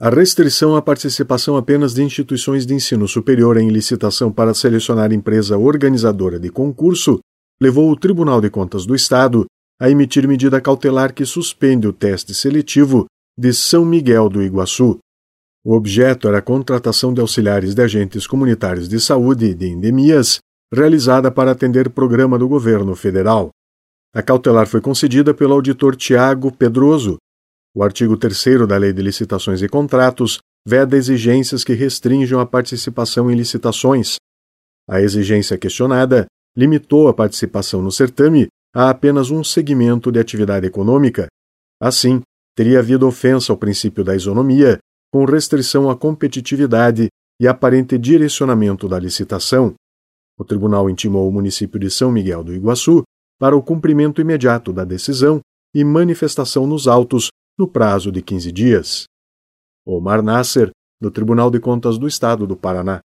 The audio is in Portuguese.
A restrição à participação apenas de instituições de ensino superior em licitação para selecionar empresa organizadora de concurso levou o Tribunal de Contas do Estado a emitir medida cautelar que suspende o teste seletivo de São Miguel do Iguaçu. O objeto era a contratação de auxiliares de agentes comunitários de saúde e de endemias, realizada para atender programa do governo federal. A cautelar foi concedida pelo auditor Tiago Pedroso. O artigo 3º da Lei de Licitações e Contratos veda exigências que restringam a participação em licitações. A exigência questionada limitou a participação no certame a apenas um segmento de atividade econômica. Assim, teria havido ofensa ao princípio da isonomia, com restrição à competitividade e aparente direcionamento da licitação. O tribunal intimou o município de São Miguel do Iguaçu para o cumprimento imediato da decisão e manifestação nos autos no prazo de 15 dias. Omar Nasser, do Tribunal de Contas do Estado do Paraná.